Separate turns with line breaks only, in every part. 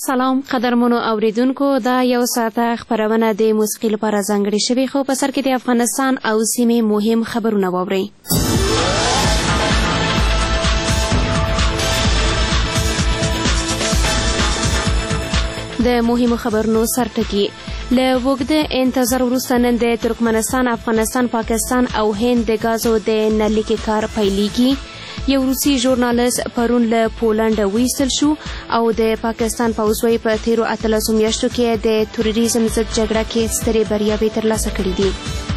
سلام قدرمنو اوریدونکو، دا یو ساعته خبرونه د موسیقي لپاره ځانګړې شوې، خو په سر کې د افغانستان او سیمې مهم خبرونه واورئ. د مهمو خبرونو سرټکي: له اوږده انتظار وروسته نن د ترکمنستان، افغانستان، پاکستان او هند د ګازو د نلکې کار پیلېږي. یو روسي ژورنالست پرون له پولنډه وایستل شو او د پاکستان پوځوي په تیرو 18 میاشتو کې د تروریزم ضد جګړه کې سترې بریاوې ترلاسه کړې دي.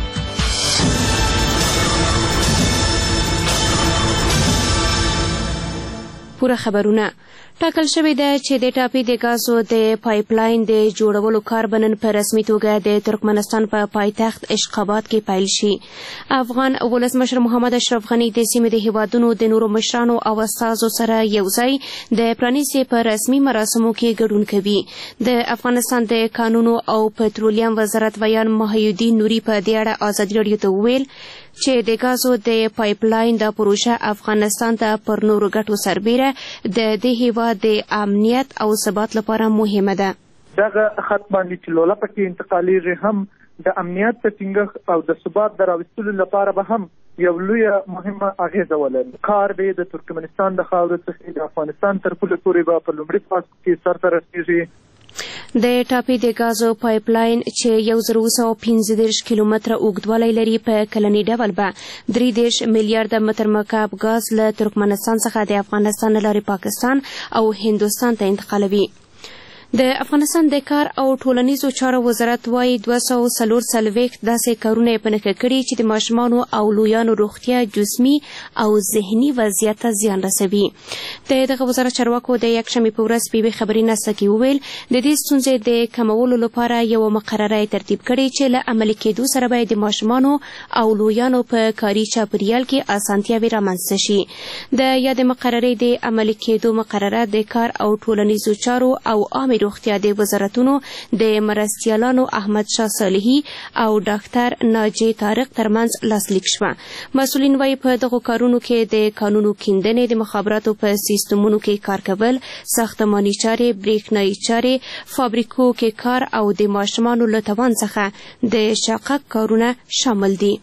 پوره خبرونه. ټاکل شوې ده چې د ټاپي د ګازو د پایپلاین د جوړولو کار به نن په رسمي توګه د ترکمنستان په پایتخت اشخاباد کې پیل شي. افغان ولسمشر محمد اشرف غني د سیمې د هیوادونو د نورو مشرانو او استازو سره یوځای د پرانیستې په رسمي مراسمو کې ګډون کوي. د افغانستان د کانونو او پټرولیم وزارت ویان محیالدین نوري په دې اړه ازادي راډیو ته وویل چې د ګازو د پایپلاین دا پروژه افغانستان ته پر نورو ګټو سربیره د دې هیواد د امنیت او ثبات لپاره مهمه ده.
دغه خط باندې چې لوله پکې انتقالیږي هم د امنیت په ټینګښت او د ثبات د راوستلو لپاره به هم یو لویه مهمه اغیزه ولري. کار دی د ترکمنستان د خاورې څخه د افغانستان تر پوله پورې به په لومړي فاز کې سرته رسیږي.
د ټاپي د ګازو پایپلاین چې 1915 کیلومتره اوږدوالی لري په کلنی ډول به 3 میلیارډ متر مکعب ګاز له ترکمنستان څخه د افغانستان له لارې پاکستان او هندوستان ته انتقالوي. د افغانستان د کار او ټولنیزو چارو وزارت وايي 240 داسې کارونه یې په نښه کړي چې د ماشومانو او لویانو روغتیا، جسمي او ذهني وضعیت ته زیان رسوي. د دغه وزارت چارواکو د یکشنبې په ورځ په یوې خبري نسته کې وویل د دې ستونزې د کمولو لپاره یوه مقرره ترتیب کړې چې له عملي کېدو سره به د ماشومانو او لویانو په کاري چاپیریال کې اسانتیاوې رامنځته شي. د یادې مقررې د عملي کېدو مقرره د کار او ټولنیزو چارو او عامې روغتیا د وزارتونو د مرستیالانو احمد شاه صالحي او ډاکټر ناجي طارق ترمنځ لاسلیک شوه. مسؤلین وايي په دغو کارونو کې د قانونو کیندنې، د مخابراتو په سیستمونو کې کار کول، ساختماني چارې، برېښنایي چارې، فابریکو کې کار او د ماشومانو له توان څخه د شاقه کارونه شامل دي.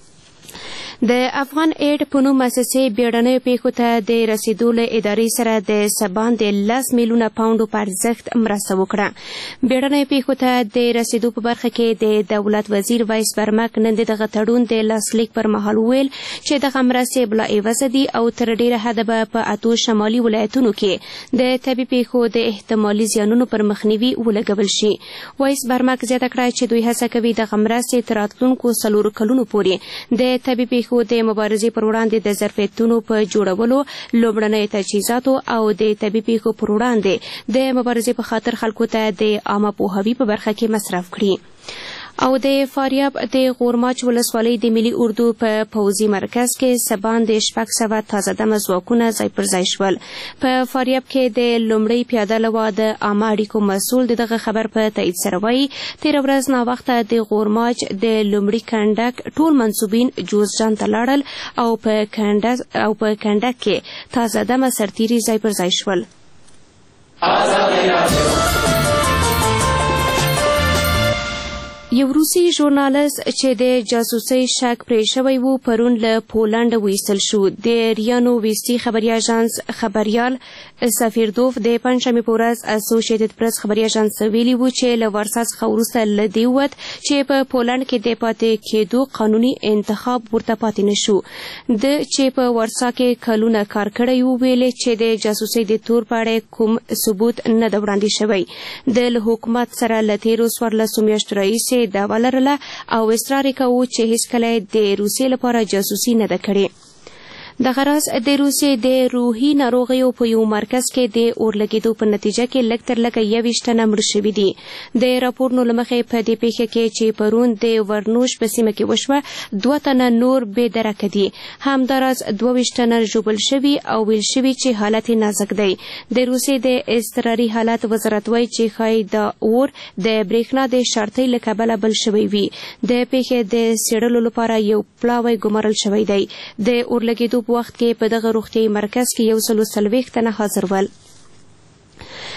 د افغان ایډ په نوم مؤسسې بیړنیو پیښو ته د رسیدو له ادارې سره د سبان د 10 میلیونه پاونډو په ارزښت مرسته وکړه. بیړنیو پیښو ته د رسیدو په برخه کې د دولت وزیر وایس برمک نن دغه تړون د لاسلیک پر مهال وویل چې دغه مرستې بلا عوضه دي او تر ډیره حده به په 8 شمالي ولایتونو کې د طبي پیښو د احتمالي زیانونو پر مخنیوي ولګول شي. وایس برمک زیاته کړه چې دوی هڅه کوي دغه مرستې تر راتلونکو 4 کلونو پورې د طبي پیښو د مبارزې پر وړاندې د ظرفیتونو په جوړولو، لومړنۍ تجهیزاتو او د طبي پیښو پر وړاندې د مبارزې په خاطر خلکو ته د عامه پوهاوي په برخه کې مصرف کړي. او د فاریاب د غورماچ ولسوالۍ د ملي اردو په پوځي مرکز کې سبان د 600 تازه دمه ځواکونه ځای پر ځای شول. په فاریاب کې د لومړۍ پیاده لوا د عامه اړیکو مسؤل دغه خبر په تایید سره وایي تېره ورځ ناوخته د غورماچ د لومړي کنډک ټول منصوبین جوزجان ته لاړل او په کنډک کې تازه دمه سرتیري ځای پر ځای شول. یو روسي ژورنالست چې د جاسوسۍ شک پرې شوی و پرون له پولنډه وایستل شو. د ریانو ویستي خبري اژانس خبریال سفیردوف د پنجشنبې په ورځ اسوسییټډ پریس خبري اژانس ته ویلي و چې له ورسا څخه وروسته له دې ووت چې په پولنډ کې د پاتې کېدو قانوني انتخاب ورته پاتې نه شو. د چې په ورسا کې کلونه کار کړی و ویلې چې د جاسوسۍ د تور په اړه کوم ثبوت نه ده وړاندې شوی. د حکومت سره له تېرو 14 میاشتو راهیسې دعوه لرله او اصرار یې کوو چې هیڅکله د روسیې لپاره جاسوسي نه ده کړې. دغه راز د روسیې د روحي ناروغیو په یو مرکز کې د اورلګېدو په نتیجه کې لږ تر لږه 21 تنه مړه شوي دي. د راپورونو له مخې په دې پیښه کې چې پرون د ورنوش په سیمه کې وشوه 2 تنه نور بې درکه دي. همداراز 22 تنه ژوبل شوي او ویل شوي چې حالت نازک دی. د روسیې د اضطراري حالت وزارت وایي چې ښایي دا اور د برېښنا د شارټۍ له کبله بل شوی وي. د پیښې د څېړلو لپاره یو پلاوی ګمارل شوی دی. د اورلګېدو په وخت کې په دغه روغتیايي مرکز کې 140 تنه حاضر ول.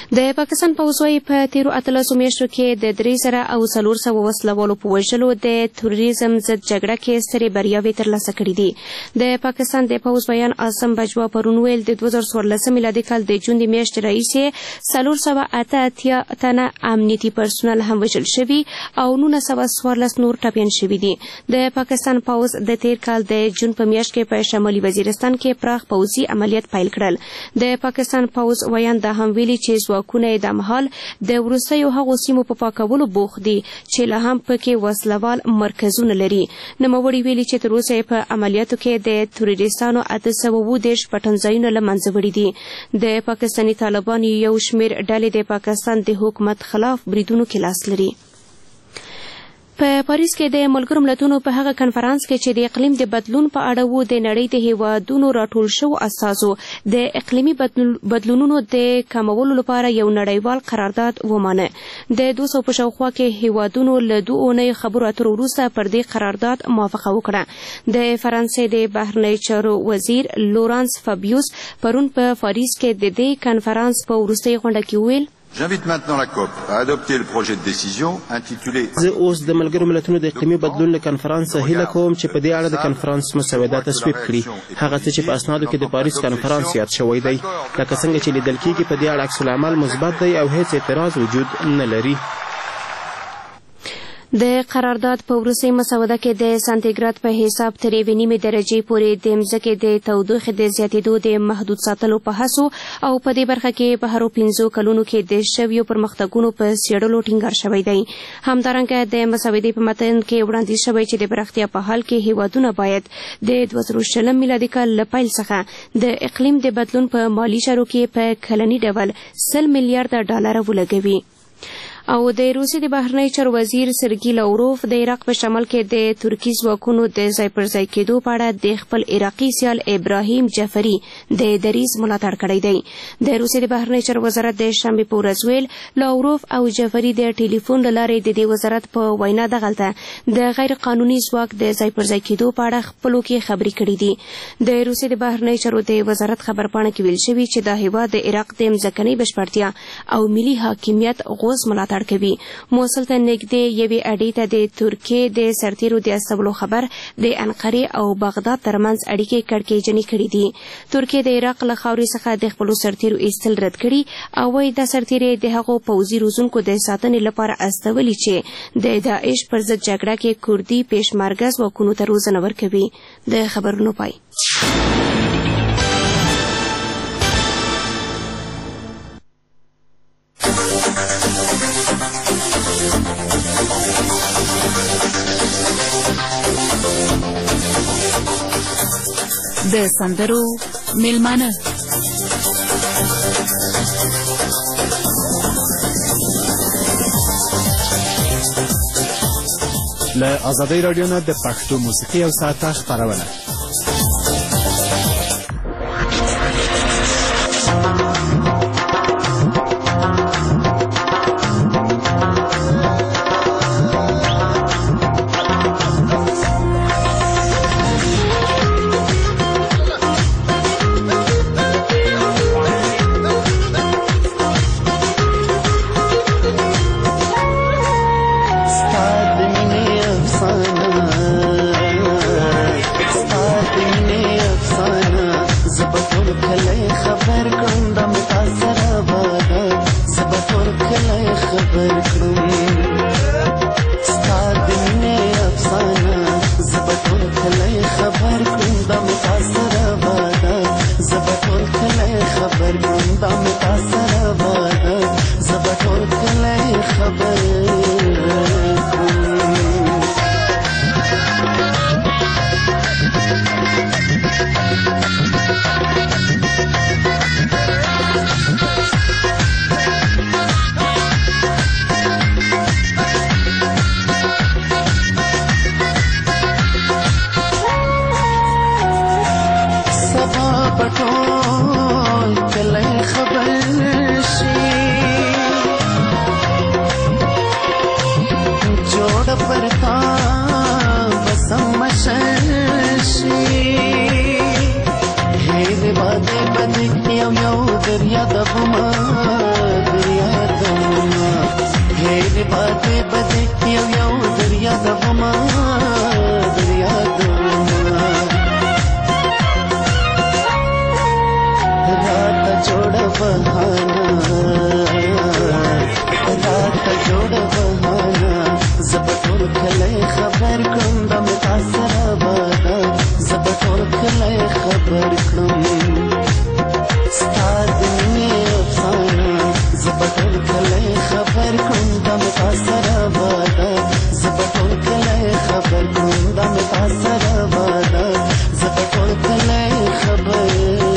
د پاکستان پوځ وايي په تیرو 18 میاشتو کې د 300 وسلوالو په وژلو د تروریزم ضد جګړه کې سترې بریاوې ترلاسه کړې دي. د پاکستان د پوځ بیان اعظم بجوا پرون ویل د 2014 میلادي کال د جون د میاشتې راهیسې 488 تنه امنیتي پرسونل هم وژل شوي او 914 نور ټپیان شوي دي. د پاکستان پوځ د تیر کال د جون په میاشت کې په شمالي وزیرستان کې پراخ پوځي عملیات پیل کړل. د پاکستان پوځ ویان دا هم ویلي چې ځواکونه د مهال د وروستیو هغو سیمو په پاکولو بوخت دي چې لا هم پکې وسلوال مرکزونه لري. نوموړي ویلي چې تر اوسه په عملیاتو کې د تروریستانو 820 پټنځایونه له منځه وړي دي. د پاکستاني طالبانو یو شمېر ډلې د پاکستان د حکومت خلاف بریدونو کې لاس لري. په پاریس کې د ملګرو ملتونو په هغه کنفرانس کې چې د اقلیم د بدلون په اړه وو د نړۍ د هیوادونو راټول شوو اساسو د اقلیمي بدلونونو د کمولو لپاره یو نړیوال قرارداد ومانه. د 200 په شاوخوا کې هیوادونو له 2 اونۍ خبرو اترو وروسته پر دې قرارداد موافقه وکړه. د فرانسې د بهرنیو چارو وزیر لورانس فابیوس پرون په پاریس کې د دې کنفرانس په وروستۍ غونډه کې ویل:
J'invite maintenant la COP à adopter le projet de décision intitulé
زه اوس د ملګرو ملتونو د اقلیمي بدلون له کنفرانس هیله کوم چې په دې اړه د کنفرانس مسوده تصویب کړي. هغه څه چې په اسنادو کې د پاریس کنفرانس یاد شوی دی لکه څنګه چې لیدل کېږي په دې اړه عکس العمل مثبت دی او هیڅ اعتراض وجود نه لري.
د قرارداد په وروستۍ مسوده کې د سانتیګراد په حساب تر 1.5 درجې پورې د مځکې د تودوخې د زیاتېدو د محدود ساتلو په هڅو او په دې برخه کې په هرو 15 کلونو کې د شویو پرمختګونو په څېړلو ټینګار شوی دی. همدارنګه د مسودې په متن کې وړاندیز شوی چې د پراختیا په حال کې هیوادونه باید د 2020 میلادي کال له پیل څخه د اقلیم د بدلون په مالي چارو کې په کلني ډول 100 میلیارډ ډالر ولګوي. او د روسیې د بهرنیو چارو وزیر سرګي لاوروف د عراق په شمال کې د ترکي ځواکونو د ځای پر ځای کېدو په اړه د خپل عراقي سیال ابراهیم جعفري د دریځ ملاتړ کړی دی. د روسیې د بهرنیو چارو وزارت د شنبې په ورځ ویل لاوروف او جعفري د ټلیفون له لارې د دې وزارت په وینا دغلته د غیر قانوني ځواک د ځای پر ځای کېدو په اړه خپلو کې خبرې کړې دي. د روسیې د بهرنیو چارو د وزارت خبرپاڼه کې ویل شوي چې دا هیواد د عراق د ځمکنۍ بشپړتیا او ملي حاکمیت غوڅ ملاتړ کوي. موصل ته نږدې یوې اډې ته د ترکیې د سرتیرو د استولو خبر د انقرې او بغداد ترمنځ اړیکې کړکېچنې کړې دي. ترکیې د عراق له خاورې څخه د خپلو سرتیرو ایستل رد کړي او وايي دا سرتیرې د هغو پوځي روزونکو د ساتنې لپاره استولي چې د داعش پر ضد جګړه کې کردي پېشمرګه ځواکونو ته روزنه ورکوي. د خبرونو پای.
د سندرو میلمانه
له ازادۍ راډیو نه د پښتو موسیقي او ساعته خپرونه.
ډېرې بادې بدې یو یو دریا دغمه دریا دغمه راته جوړه بهانه راته جوړه بهانه زه به ټول کلی خبر کړم دا مې تا سره واده زه به ټول کلی خبر کړم ستا د مینې افسانه زه به ټول کلی خبر کړم دا مې تا سره واده زه به ټول کلی خبر کړم دا مې تا سره واده زه به ټول کلی خبر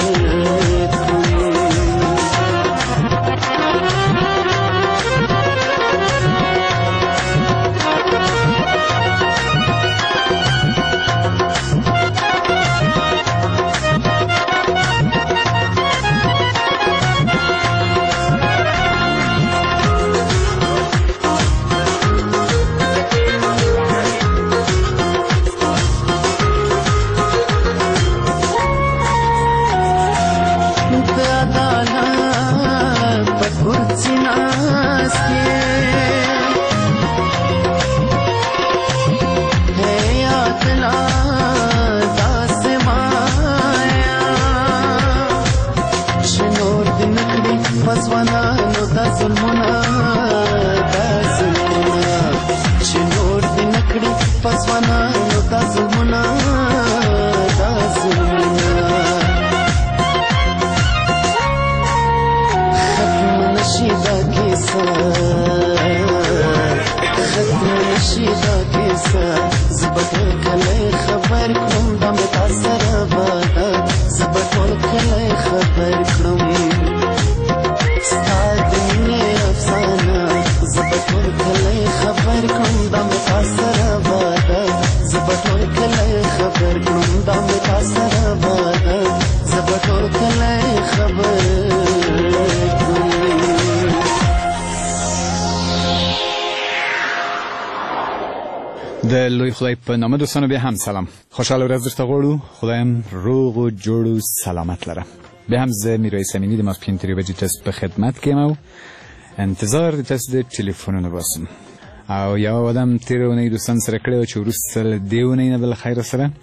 د لوی خدای په نامه دوستانو بیا هم سلام خوشحاله ورځ درته غواړو خدایم روغ و جوړ و سلامت لره بیا هم زه میرویس امینی د ماسپښین 3 بجې تاسو په خدمت کې یم او انتظار د تاسو د ټلیفونونو باسم او یو آدم تېره اونۍ دوستان سره کړی و چې وروسته له دې اونۍ نه بالخیره سره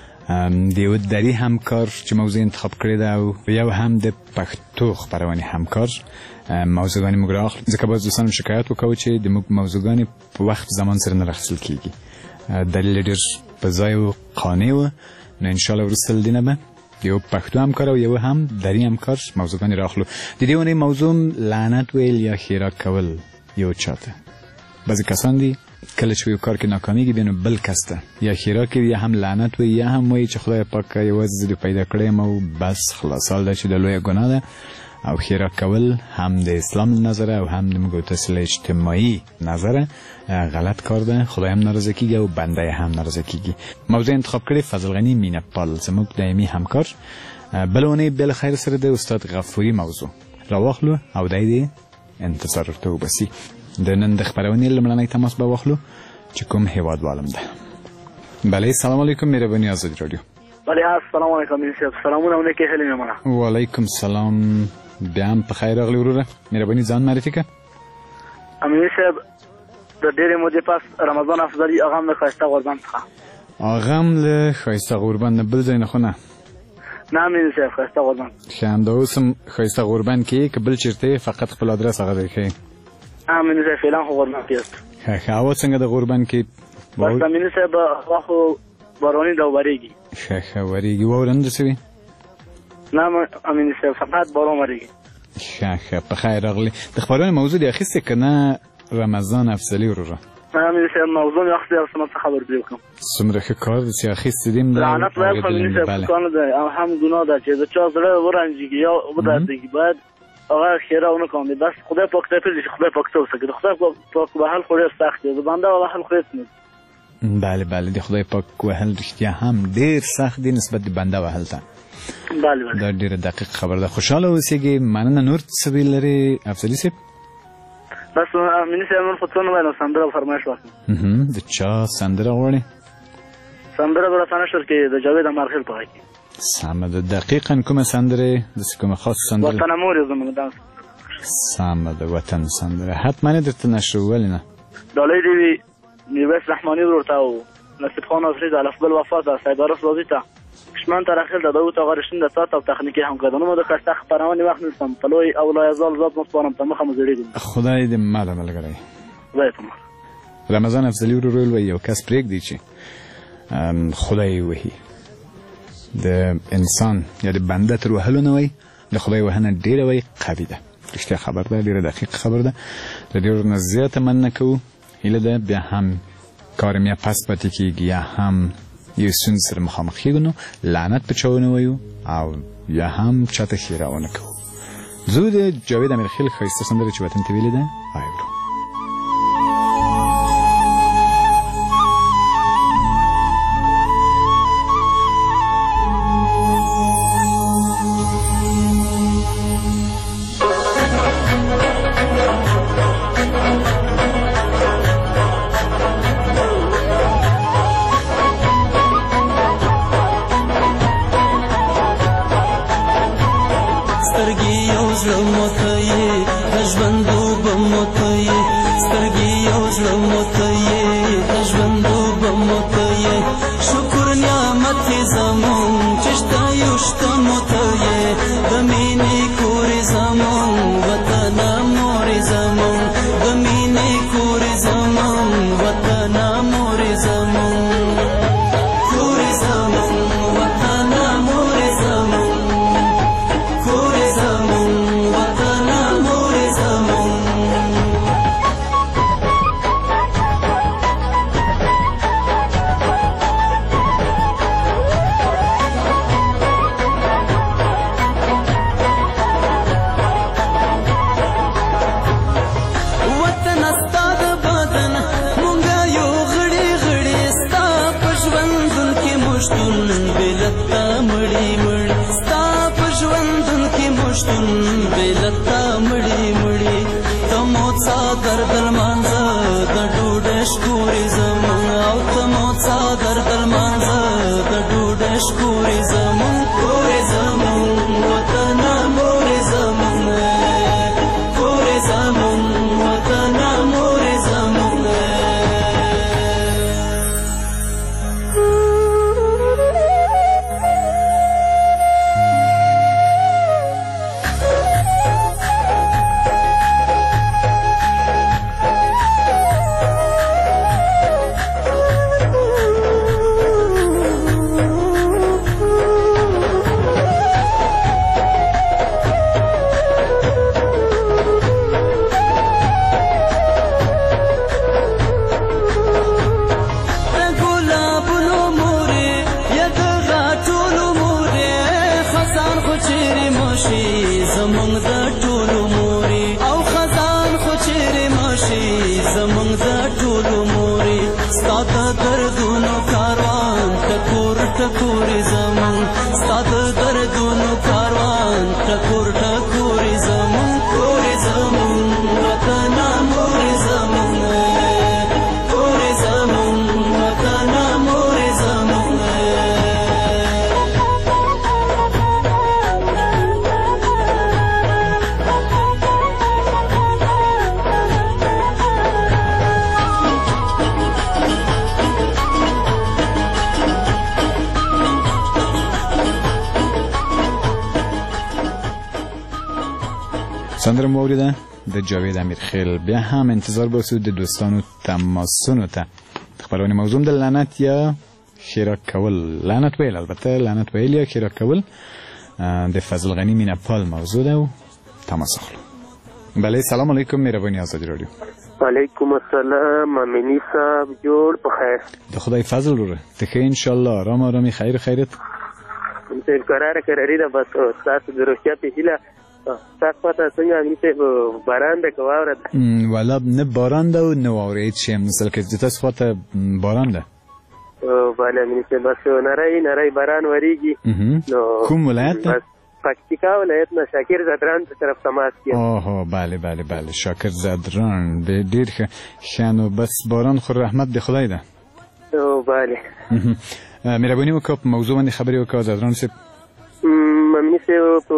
د یوه دري همکار چې موضوع انتخاب کړې ده او یو هم د پښتو خپرونې همکار موضوعګانې موږ رااخلو ځکه باز دوستانو شکایت وکړو چې د موږ موضوعګانې په وخت زمان سره نه راخیستل کېږي دلیل ډېر په ځای و قانع و نو انشاءالله وروسته له دې نه به یو پښتو همکار او یو هم دري همکار موضوعګانې رااخلو د دې اونۍ موضوع لعنت ویل یا ښېرا کول یو چاته بعضې کسان دي کله چې یو کار کې ناکامیږي بیا نو بل کس ته یا ښېرا کوي یا هم لعنت وایي یا هم وایي چې خدای پاک یوازې زه دې پیدا کړی یم او بس خلاصال ده چې د لویه ګناه ده او ښېرا کول هم د اسلام له نظره او هم د موږ تصل اجتماعي نظره غلط کار ده خدای هم ناراضه کیږي او بنده هم ناراضه کیږي موضوع انتخاب کړی فضل غنی مینه‌پال زموږ دایمي همکار بله اونۍ بالخیر سره د استاد غفوري موضوع راواخلو او دی انتظار ورته وباسي د نن د خپرونې لومړنی تماس به واخلو چې کوم هیوادوالم ده بله سلام علیکم مهرباني آزادي رادیو
بله السلام علیکم سلامونه ونکې هلې میمونه
وعلیکم سلام بیا هم په خیر راغلی وروره مهرباني ځان معرفي کړه
امیني صاحب د ډېرې مودې پس رمضان افضلي اغا هم د ښایسته غوربند څخه
اغا هم له ښایسته غوربند نه بل ځای نه خو نه
نه امیني صاحب ښایسته غوربند
ښه همدا اوس هم ښایسته غوربند کې یې که بل چېرته یې فقط خپل ادرس هغه ځای ښیي
امیني صاحب فعلا خو غوربند کې یاست
ښه هوا څنګه د غوربند کې
بس امیني صاحب هوا خو باراني ده وریږي
ښه وریږي واوره نه رسوي
نه امیني صاحب فقط باران وریږي
ښه په خیر راغلی د خپرونې موضوع دې اخیستې که نه رمضان افضلي وروره
امیني صاحب موضوع مې اخیستې او څه خبر پرې وکړم
څومره ښه کار دی چې اخیستې دې
لعنت ویل خو امیني صاحب کار نه دی او هم ګناه ده چې د چا زړه ورنجېږي یا ودردېږي باید هغه ښېرا ونه کوم بس خدای پاک ته پرېږدي چې خدای پاک ته وسکي د خدای پاک وهل خو ډېر سخت دی د بنده وهل خو هېڅ نه
بله د خدای پاک وهل رښتیا هم ډېر سخت دی نسبت د بنده وهل ته دا ډېره دقیق خبر ده خوشحاله اوسېږي مننه نور څه ویل لرې افضلي صاحب
بس امیني صاحب نور خو څه نه وایم سندره فرمایش وکړم
د چا سندره غواړې
سندره به راته نشر کې د جاوید امرخیل په غږ کې
سمه ده دقیقا کومه سندرې داسې کومه خاص سندره
وطن مور یې زموږ دا
سمه ده وطن سندره حتما درته نشر ولې نه
ډالۍ دې وي میرویس رحماني ورور ته او نصیب خان ازري د الفبل وفا ته سید عارف رازي ته کشمن تراخیل د داوود آقا رشین د تات او تخنیکی همکارانو د کسته خبرونه وخت نستم طلوي او لا یزال ذات مصبرم ته مخه مزړي
خدای دې ماله ملګری
خدای ته
رمضان افضلی ورور وی یو کس پرېږ دی چې خدای وهي د انسان یا د بنده تر وهلو نه وی د خدای وهنه ډیره وی قوي ده رښتیا خبر ده ډیره دقیق خبر ده د ډیرو نه زیاته مننه کوو هیله ده بیا هم کار میا پس پاتې کېږي یا هم یو ستونزې سره مخامخ کېږو نو لعنت په چا ونه وایو او یا هم چاته ښېرا ونه کوو زه د جاوید امیرخیل ښایسته سندره چې وطن ته ویلې ده واورو سندره مو اوریده د جاوید امیرخیل بیا هم انتظار باسو د دوستانو تماسونو ته خبرونه موضوع د لعنت یا ښېرا کول لعنت ویل البته لعنت ویل یا ښېرا کول د فضل غنی میناپال موضوع ده و تماس اخلو بله سلام علیکم مهربانی آزادی رادیو
وعلیکم السلام امینی صاحب جوړ په خیر
د خدای فضل وره ته ښه انشاءالله آرام آرامي خیر خیرت
قراره کراری ده بس تاسو د روغتیا په هیله تاسو پته څنګه امینی صاحب باران ده که واوره ده
والا نه باران ده و نه واوره هیڅ شی مثل که د تاسو خواته باران ده
بله امینی صاحب بس نری باران وریږي
کوم ولایت ده
پکتیکا ولایت نه شاکر زدران په طرف تماس کیږي
اوه بله شاکر زدران به ډیر شانو بس باران خو رحمت دی خدای ده
بله
مهرباني وکړه په موضوع باندې خبرې وکړه زدران صاحب
ممنی صاحب په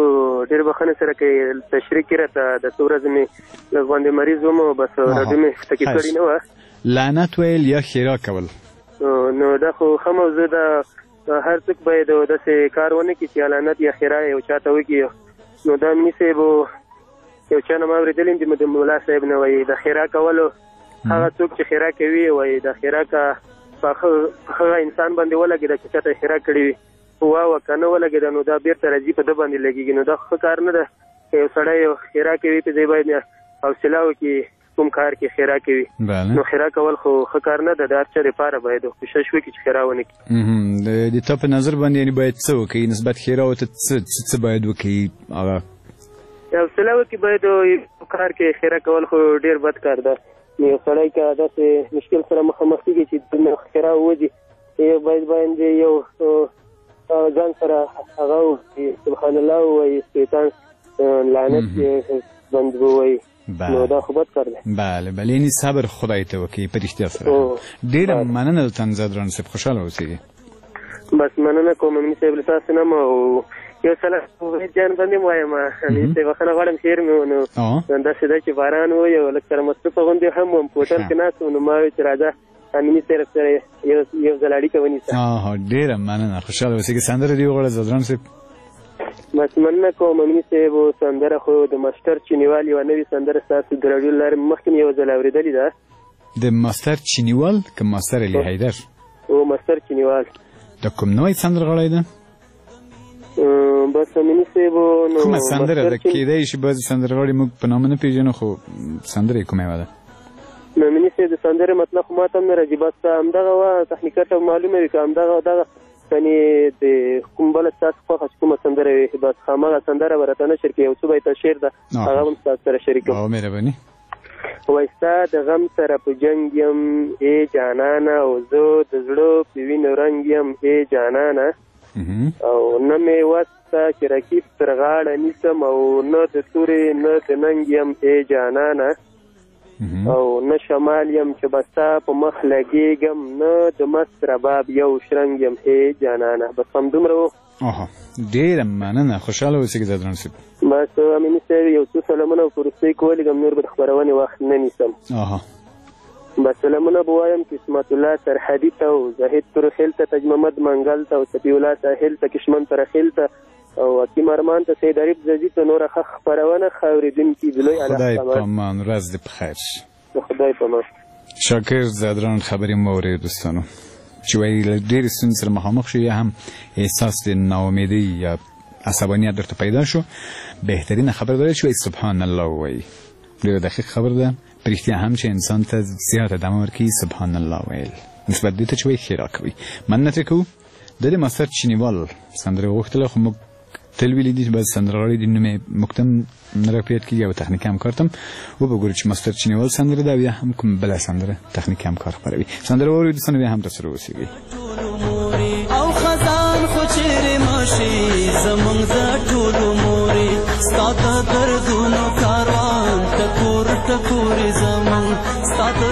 ډېر بخښنه سره کې تشریح کړی راته د څو ورځې مې لږ باندې مریض وم او بس راډیو مې ټکي کړې نه وه.
لعنت ویل یا ښېرا کول
نو دا خو ښه موضوع ده. هر څوک باید داسې کار ونه کړي چې لعنت یا ښېرا یو چا ته وکړي. نو دا امني صاحب یو چا نه ما اورېدلی یم چې د ملا صاحب نه وایي د ښېرا کولو هغه څوک چې ښېرا کوي وایي د ښېرا که په هغه انسان باندې ولګېده چې چا ته ښېرا کړې وي واوه که نه ولګېده نو دا بېرته راځي په ده باندې لګېږي. نو دا ښه کار نه ده که یو سړی یو ښېرا کوي په ځای باید حوصله وکړي کوم کار کې ښېرا کوي. نو ښېرا کول خو ښه کار نه ده. د هر چا دپاره باید کوشش وکړي چې ښېرا ونه کړي.
د تا په نظر باندې یعنې باید څه وکړي نسبت ښېرا ورته څه باید وکړي هغه
حوصله وکړي. باید کار کې ښېرا کول خو ډېر بد کار ده. یو سړی که داسې مشکل سره مخامخ کېږي چې ښېرا ووځي باید یو ځان سره هغه وکړي سبحان الله ووایي شیطان لعنت بند ووایي. نو دا خو بد کار دی.
بله یعنې صبر خدای ته وکړي په رښتیا سره. ډېره مننه د تنزه دران صاحب خوشحاله اوسېږي.
بس مننه کوم امني صاحب له تاسو نه او یو سله جان باندې وایم امني صاحب بخښنه غواړم شعر مې ونو داسې ده چې باران و یو لږ سره مصروفه غوندې هم وم په هوټل کې ناست وم نو ما ویل چې راځه امني صاحب سره یو ځل اړیکه ونیسه.
ډېره مننه خوشحاله اوسېږي. سندره دې وغواړه زدران صاحب.
بس مننه کوم امني صاحب سندره خو د ماسټر چینیوال یوه نوې سندره ستاسو د راډیو له لارې مخکې مې یو ځل اورېدلې ده.
د ماسټر چینیوال که ماسټر علي حیدر؟
او ماسټر چینیوال.
د کوم نوی سندرغاړی ده؟
بس امني صاحب نو
کومه سندره ده؟ کېدای شي بعضې سندرغاړي موږ په نامه نه پېژنو خو سندره یې کومه یوه ده؟
نو امني صاحب د سندرې مطلب خو ما ته هم نه راځي. بس همدغه وه تخنیکټ معلومه وي که همدغه یعنې د کوم بله ستاسو خوښه چې کومه سندره وي بس همغه سندره به راته نشر کړي. یو څه به یې ته شعر ده هغه هم ستاسو سره شریکوم.
مهرباني.
وایي ستا د غم سره په جنګ یم ای جانانه او زه د زړه په وینو رنګ یم ای جانانه او نه مې وس ته چې رقیب تر غاړه نیسم او نه د تورې نه د ننګ یم ای جانانه او نه شمال یم چې بستا په مخ لګېږم نه د مست رباب یو شرنګ یم ای جانانه. بس همدومره و.
ډېره مننه خوشحاله اوسېږي زدران صاحب.
بس امني صاحب یو څو سلامونه په وروستۍ کې ولیږم نور به د خپرونې وخت نه نیسم. بس سلامونه به وایم قسمت الله سرحدي ته او زاهد ترخیل ته تاج محمد منګل ته او صفي الله ساحل ته کشمن ترخیل ته او حکیم ارمان ته سید عریف ززي ته نوره ښه خپرونه ښه اورېدونکي د لوی
خدای په امان. ورځ دې په خیر شي.
خدای په امان.
شاکر زدران خبرې مو اورېد دوستانو چې وایي له ډېرې ستونزې سره مخامخ شو یا هم احساس د ناامیدۍ یا عصبانیت درته پیدا شو بهترینه خبر داره چې وایي سبحان الله وایي. ډېره دقیق خبر ده. په رښتیا هم چې انسان ته زیاته دمه ورکوي سبحان الله ویل نسبت دې ته چې وایي ښېرا کوي. مننه ترې کوو. د دې ماسټر چینیوال سندره غوښتله خو موږ تل ویلي دي چې بعضې سندرغاړي دي نوم یې موږ ته هم نه راپیاد کېږي او تخنیکي همکار ته هم وبګورو چې ماسټر چینیوال سندره ده او یا هم کوم بله سندره تخنیکي همکار خپروي. سندره واورئ دوستانو بیا هم راسره اوسېږئ.
او خزان خو چیرې ماشي زمونږ د ټولو مورې ستا د دردونو کاروان ټکور ټکورې زمونږ ستا د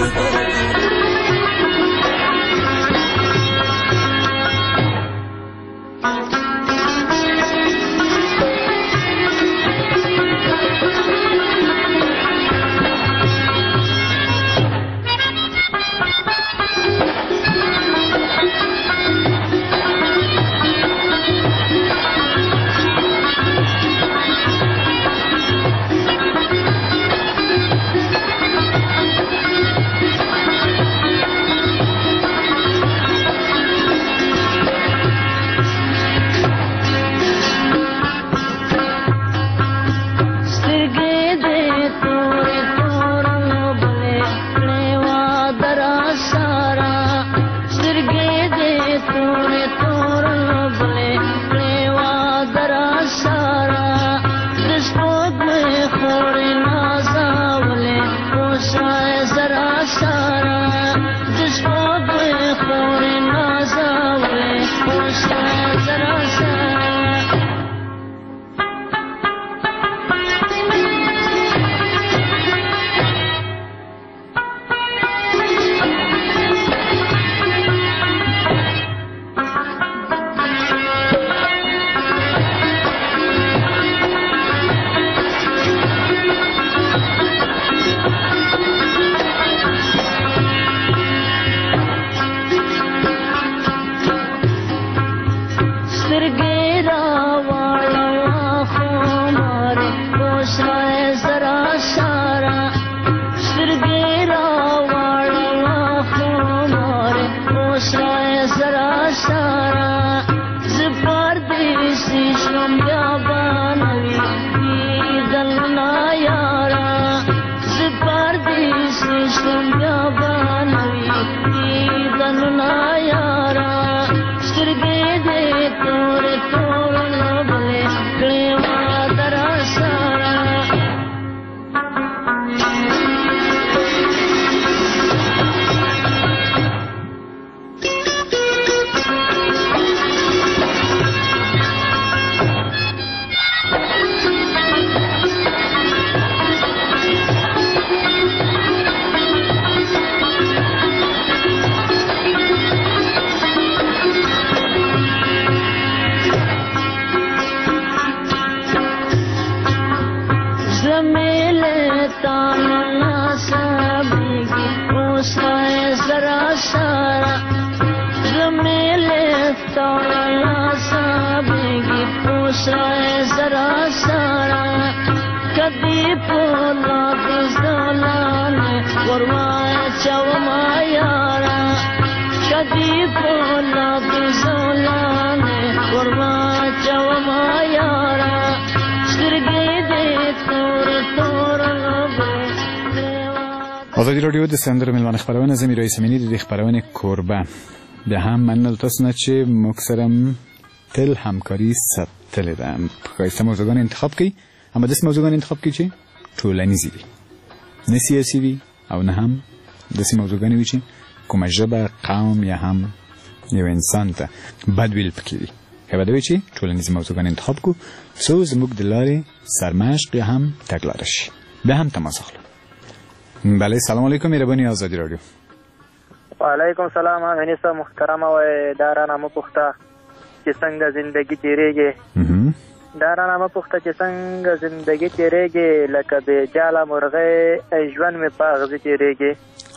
آزادی رادیو د سندرو میلمانه خبرونه زه میرویس امینی د خبرونه کوربه بیا هم مننه له تاسو نه چې موږ سره تل همکاري ساتلې ده. ښایسته موضوعګان انتخاب کړئ، اما داسې موضوعګان انتخاب کړئ چې ټولنیزې وي، نه سیاسي وي، او نه هم داسې موضوعګانې وي چې کومه ژبه، قوم یا هم یو انسان ته بد ویل پکې وي. ښه به دا وي چې ټولنیزې موضوعګان انتخاب کړو څو زموږ د لارې سرمشق یا هم تګلاره شي. بیا هم تماس اخلو. بله، سلام علیکم، مهرباني آزادی رادیو.
وعلیکم سلام. امینی صاحب محترمه و دارانه مو پخته چې څنګه زندگی تیریږي. دارانه مو پخته چې څنګه زندگی تیریږي، لکه بې جاله مرغۍ ژوند مې په اغزي تیریږي.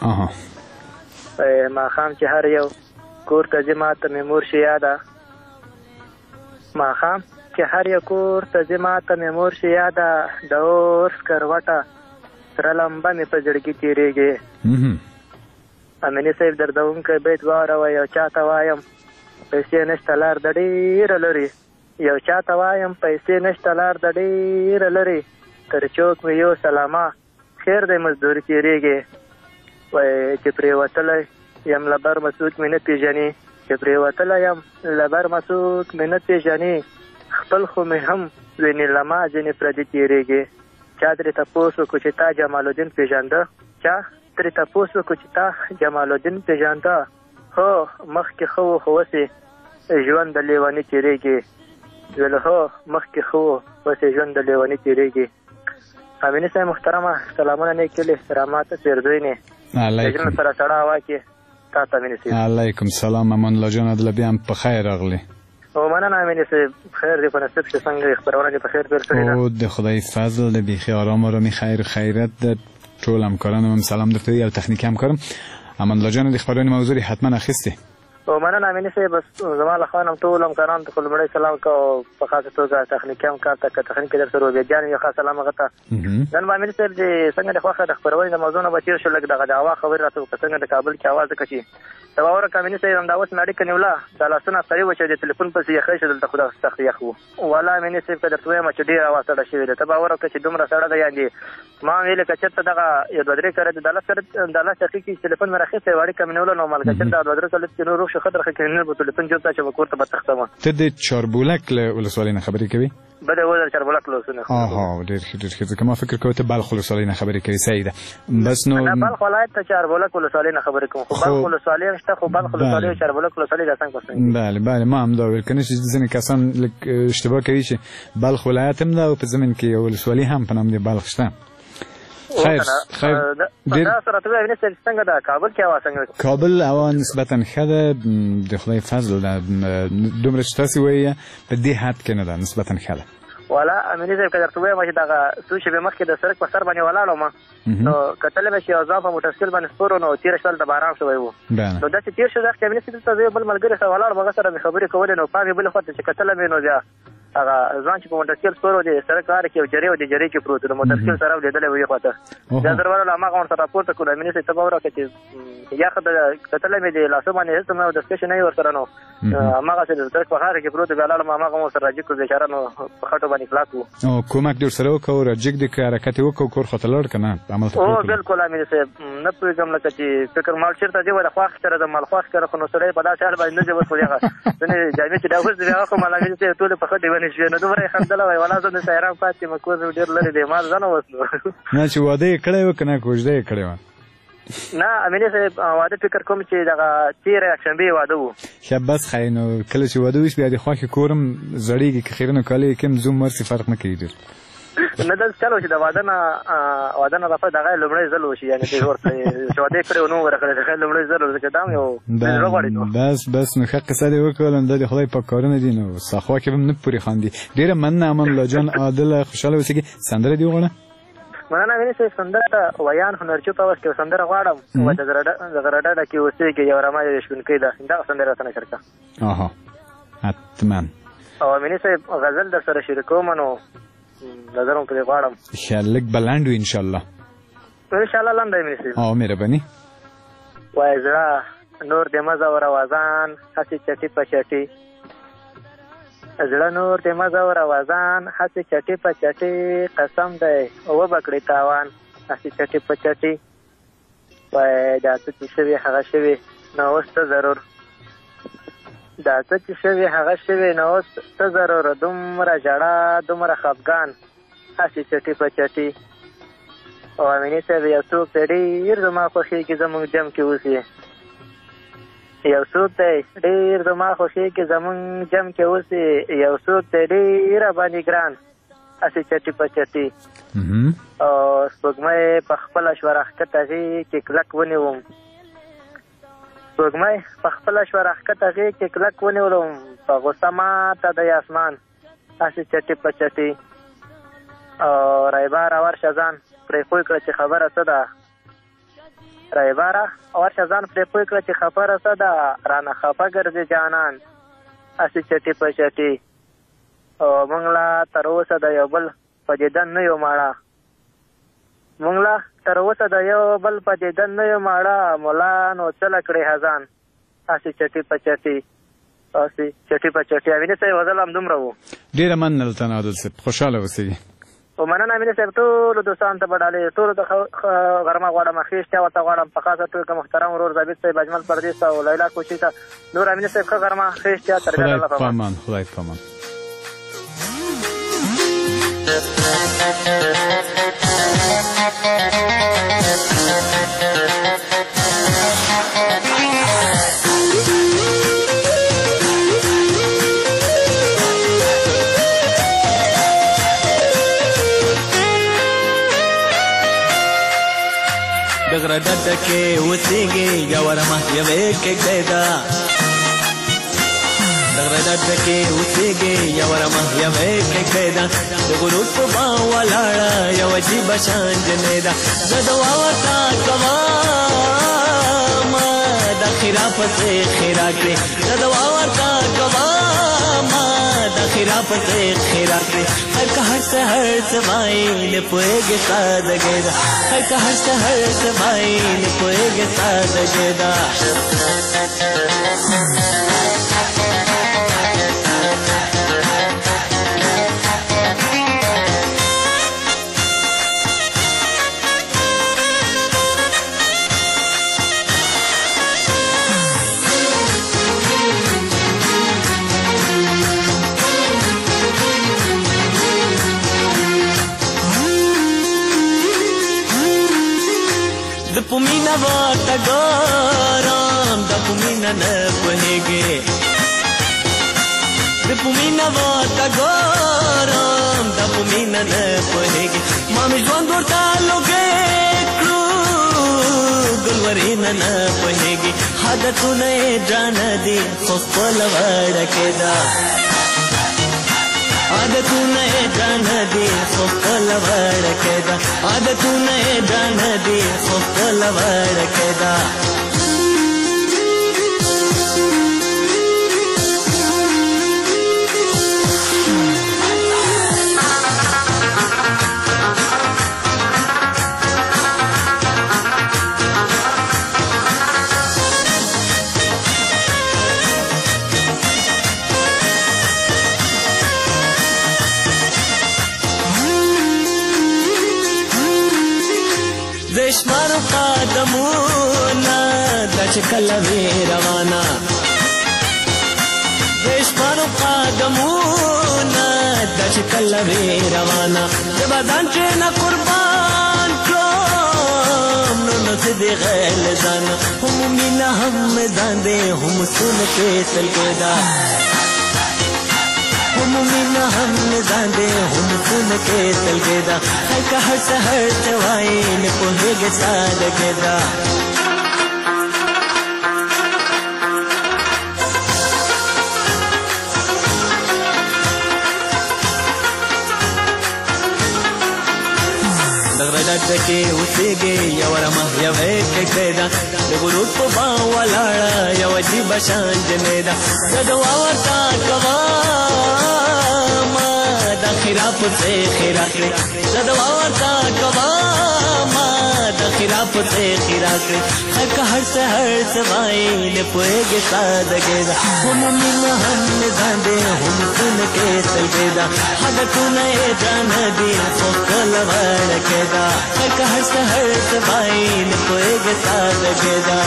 ماښام چې هر یو کور ته ځي ماته مې مور شي یاده، ماښام چې هر یو کور ته ځي ماته مې مور شي یاده، د اور سکروټه سره لمبه مې په زړګي تیریږي. امیني صاحب دردونکی بیت واوروئ، یو چاته وایم پیسې نشته لار د ډېره لرې، یو چاته وایم پیسې نشته لار د ډېره لرې، تر چوک مې یو سلامه خیر دی مزدوري تیریږي. وایي چې پرېوتلی یم له بر مسعود مې نه پېژني، چې پرېوتلی یم له بر مسعود مې نه پېژني، خپل خو مې هم ویني له ما ځینې پردي تیریږي. چا ترې تپوس وکړو چې تا جمال الدین پېژانده، چا ترې تپوس وکړو چې تا جمال الدین پېژانده، هو مخکې ښه و خو اوسې ژوند د لیوني تېرېږي، ویل هو مخکې ښه و اوسې ژوند د لیوني تېرېږي. امیني صاحب محترمه سلامونه نیک کلي رحمت پیرزوینې د سره سړه هوا کې تا ته امیني صاحب.
علیکم سلام. امان الله جان عدله بیا هم په خیر راغلی.
او مننه امیني صاحب، خیر دې په نصیب شي، څنګه خبرونه دې په خیر تېر کړې ده؟
او د خدای فضل د بیخي آرام آرامي خیر خیرت د ټول همکارانو هم سلام درته وي او تخنیکي همکارم. امان الله جان د خبرونې موضوع حتما اخیستې.
او مننه امیني صاحب، بس زما له خوا هم ټول همکارانو ته خو لومړی سلام کوو، په خاصه توګه تخنیکي همکار ته که تخنیک در سره وبیجان یو خاص سلام هغه ته. نن به امیني صاحب چې څنګه د خوښه د خپرونې د موضوع نه به تېر شو، لږ دغه د هوا خبرې راته وکړه، څنګه د کابل کې هوا ځکه چې سبا ورکه امیني صاحب همدا اوس مې اړیکه نیوله، دا لاسونه سړي وو چې د تلیفون پسې یخی شو، دلته خو دا سخت یخ وو. والا امیني صاحب که درته ووایم چې ډېره هوا سړه شوې ده، ته به ورکه چې دومره سړه ده، یعنې ما ویلې که چېرته دغه یو دوه درې کاله د 10 دقیقې کې تلیفون مې راخیستی یو اړیکه مې نیوله، نو مالکه چېرته دوه درې کاله چې نور روغ شو ښه درښه کې نور به تلیفون جوړ ته چې به کور ته به تښتم.
ته د چاربولک له ولسوالۍ نه خبرې کوې؟
بله وزر چاربولک له ولسوالۍ نه.
ډېر ښه ډېر ښه، ځکه ما فکر کوم ته بلخ ولسوالۍ نه خبرې کوې. صحیح ده. بس نو
نه، بلخ ولایت ته چاربولک ولسوالۍ نه خبرې کوم، خو بلخ ولسوالۍ هم شته، خو بلخ ولسوالۍ او چاربولک ولسوالۍ دا څنګه پسنګ.
بله بله، ما هم دا ویل، کنه چې ځینې کسان اشتباه کوي چې بلخ ولایت هم ده او په ضمن کې یو ولسوالۍ هم په نام د بلخ شته. خیر خیر.
دا سره ته وینې څنګه ده کابل کې هوا څنګه ده؟
کابل هوا نسبتا ښه ده، د خدای فضل ده، دومره چې تاسې وایي په دې حد کې نه ده، نسبتا ښه ده.
والا امیني صاحب که درته ووایم چې دغه څو شېبې مخکې د سړک په سر باندې ولاړم، نو کتلی به چې یو ځوان په موټرسایکل باندې سپور و، نو تېره شپه دلته باران شوی و، نو داسې تېر شو دغه امیني صاحب دلته زه یو بل ملګري سره ولاړم، هغه سره مې خبرې کولې، نو پام یې بلې خوا ته چې کتلی مې، نو بیا هغه ځوان چې په موټرسایکل سپور و د سړک غاړه کې یو جرې و، د جرې کې پروت و، د موټرسایکل سره لیدلی و یې خوا ته، بیا زه ورغلم هماغه ورسره راپورته کړو. امیني صاحب ته به وروکړه چې یخ د کتلی مې د لاسو باندې هېڅ هم دستکشې نه وي ورسره، نو هماغسې د سړک په غاړه کې پروت و، بیا لاړم هماغه مو ورسره راجګ کړو، بېچاره نو په خټو باندې کلاک و.
کومک دې ورسره وکړو، راجګ دې کړه، حرکت یې وکړو، کور خواته لاړ که نه؟
او بالکل امیني صاحب، نه پوهېږم لکه چې فکر مال چېرته دی، وایي خواښ کره د مال خواښ کره، خو نو سړی په داسې حال باندې نه دی اوس، خو هغه ځینې جامې چې دا اوس دي هغه خو مال امیني صاحب ټولې په خټې باندې شوې، نو دومره یې خندله، وایي والا زه دلته حیران پاتې یم، کور مې ډېر لرې دی، ما ځان اوس نو
نه چې واده یې کړی و که نه کوژده یې کړې وه؟
نه امیني صاحب واده فکر کوم چې دغه تېره یکشنبې واده و.
ښه بس ښایي، نو کله چې واده وشي بیا د خوښې کور هم زړېږي، که خیرونه کالی یې کم زوم مرسي فرق نه کوي ډېر.
نه داسې چل و چې د واده نه دفعه دغه لومړی ځل وشي، یعنې چې ورته چې واده یې کړی و نو ورغلی د لومړی ځل و، ځکه دا هم یو زړه غواړي. نو
بس نو ښه قصه دې وکړل، دا د خدای پاک کارونه دي، نو ساخوا کې به هم نه پورې خاندي. ډېره مننه امان الله جان عادله، خوشحاله اوسېږي. سندره دې وغواړه؟
مننه مینې صاحب سندره ویان هنرچو په وخت کې سندره غواړم و د غره ډډه کې اوسېږي یو رمه د شپونکۍ ده دغه سندره راته نشر کړه.
حتما.
او مینې صاحب غزل در سره شریکوم نو نظر مو پرې غواړم.
لږ به لنډ وي انشاءالله.
انشاءالله لنډ وي مینې صاحب.
مهرباني.
وای زړه نور د مزه او روازان هسې چټي په چټي، زړه نور د مزه او روازان هسې چټي په چټي، قسم دی وبکړې تاوان هسې چټي په چټي. وای دا څه چې شوي هغه شوي نو اوس ته ضرور، دا څه چې شوي هغه شوي نو اوس ته ضرور، دومره ژړا دومره خفګان هسې چټي په چټي. او امینې صاحب یو څوک دی ډېر زما خوښېږي زموږ جم کې اوسي، یو څوک دی ډېر زما خوښېږي زموږ جم کې اوسي، یو څوک دی ډېره باندې ګران هسې چټي په چټي. او سپوږمۍ په خپله شوه راښکته غېږ کې کلک ونیوم، سپوږمۍ په خپله شوه راښکته غېږ کې کلک ونیولم، په غوسه ماته دی اسمان هسې چټي په چټي. او رایباره ورشه ځان پرې پوه کړه چې خبره څه ده، رایباره ورشه ځان پرې پوه کړه چې خبره څه ده، رانه خفه ګرځې جانان هسې چټي په چټي. او موږ لا تر اوسه د یو بل په دیدن نه یو ماړه، موږ لا تر اوسه د یو بل په دیدن نه یو ماړه، ملا نو چله کړې هزان هسې چټي په چټي، هسې چټي په چټي. امینې صاحب غزل هم دومره و.
ډېره مننه له تا نادل صاحب، خوشحاله اوسئ.
او مننه امینې صاحب ټولو دوستانو ته به ډالۍ، ټولو ته غرمه غواړم، ښېشتیا ورته غواړم، په خاصه توګه محترم ورور ضابط صاحب اجمل پردیس ته او لیلا کوچي ته. نور امینې صاحب ښه غرمه، ښېشتیا، تربیت الله په امان.
خدای په امان.
دغره ډډه کې اوسېږي یوه رمه یوې کېږدۍ ده، دغره ډډه کې اوسېږي یوه رمه یوې کېږدۍ ده، د غروب په بام ولاړه یوه عجیبه شان جنۍ ده. زه دعا ورته کوم د خیرا پسې خیرا کړې، زه دعا ورته کوم د خیرا پسې خیرا کړې. هر که هر څه هر څه وایي نه پوهېږي سادګۍ ده، هر که هر څه هر څه وایي نه پوهېږي سادګۍ ده. د پومینا ورته ګورم د پومینا نه پوهېږي، د پومینا ورته ګورم د پومینا نه پوهېږي. ما مې ژوند ورته لوګی کړو ګلورینه نه پوهېږي. عادتونه یې درانه دي خو خپله وړکې ده، عادتونه یې درانه دي خو خپله وړکې ده، عادتونه یې درانه دي خو خپله وړکې ده. شمار قدمونه دا چې کله وې روانه، شمار قدمونه دا چې کله وې روانه، د بدن چې نه قربان کړم نو نه څه دې غل ځانه، هم مینه هم ځان دې هم سونه کې سلګې ده، هم مینه هم ځان دې هم سونه کې سلګې ده. هر که هر څه هر څه وایي نه پوهېږي سادګۍ ده. دغره ساده کې اوسېږي یو رمه یوې کړکۍ ده د غروب په بام ولاړه یو عجیبه شان جنۍ ده زه دعا ورته کوم د خیرا پسې خیرا کړې زه دعا ورته کوم د خیرا پسې خیرا کړې هر سحر سوای نه پوهېږي سادګۍ ده همومي نه هم ځان دې هم سن کې سلګۍ ده حدتونه یې جان دي خو کله وړکۍ ده هر سحر سوای نه پوهېږي سادګۍ ده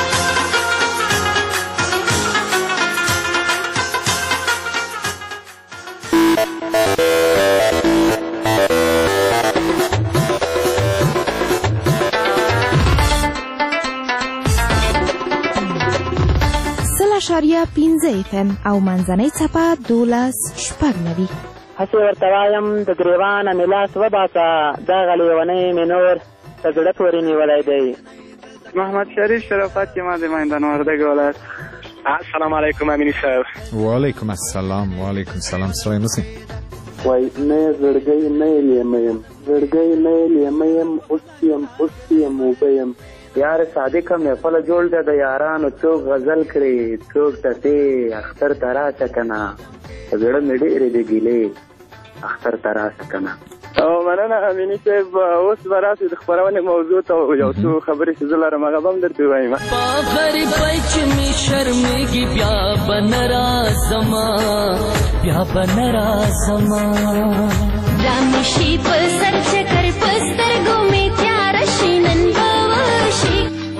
شاریا 15 FM او منځنۍ څپه 12.9
هسې ورته وایم د ګریوانه مې لاس وباسه دغه لیونۍ مې نور په زړه پورې نیولی دی.
محمد شریف شرافت ما د میدان وردګ ولایت. السلام علیکم امینی صاحب.
وعلیکم السلام. وعلیکم السلام. سلام مسلم.
وای نه زړګی نه لیمیم زړګی نه لیمیم اوسیم وبیم یار صادق محفل جوړ ده د یارانو څوک غزل کړي څوک ته اختر ترا چکنه زړه مې ډېرې د ګیلې اختر ترا چکنه.
او مننه امینی صاحب. اوس به راسي د خپرونې موضوع ته یو څو خبرې چې زه لرم هغه به هم درته ووایم.
په غریبۍ چې مې شرمېږي بیا به نه راځمه بیا به نه راځمه
دا مې شي په سر چکر په سترګو مې تیاره شي نن به وشي